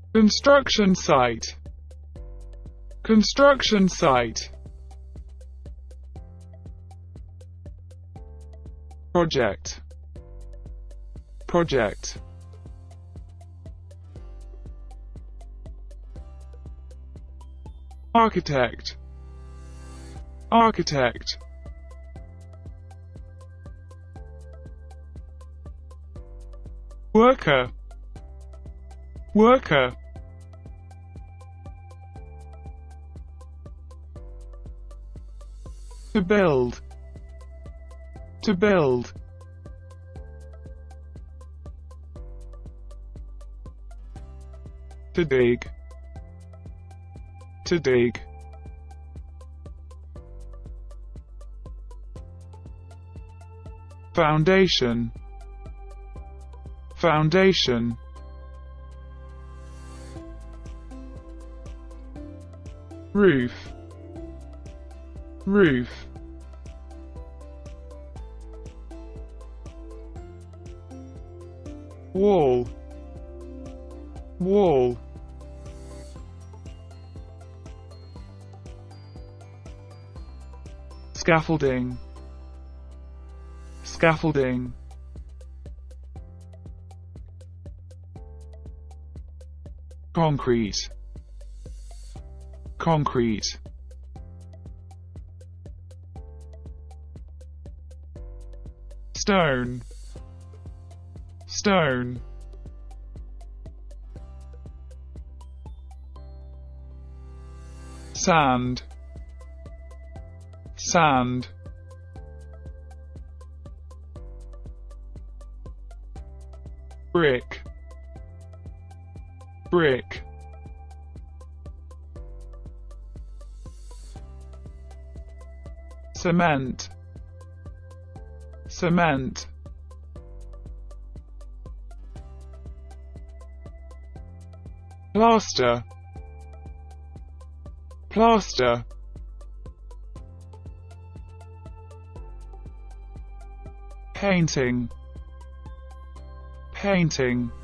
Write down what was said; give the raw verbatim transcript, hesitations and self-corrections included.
construction site, construction site, project, project, architect, architect, worker, worker, to build, to build, to dig, to dig, foundation, foundation, roof, roof, wall, wall, scaffolding, scaffolding, concrete, concrete, stone, stone, sand, sand, brick, brick, cement, cement, plaster, plaster, painting, painting,